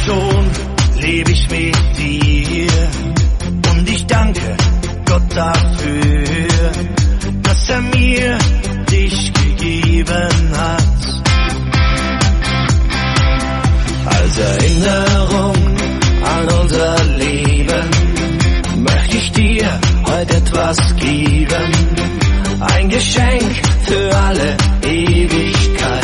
schon lebe ich mit dir und ich danke Gott dafür, dass er mir dich gegeben hat. Als Erinnerung an unser Leben möchte ich dir heute etwas geben, ein Geschenk für alle Ewigkeit.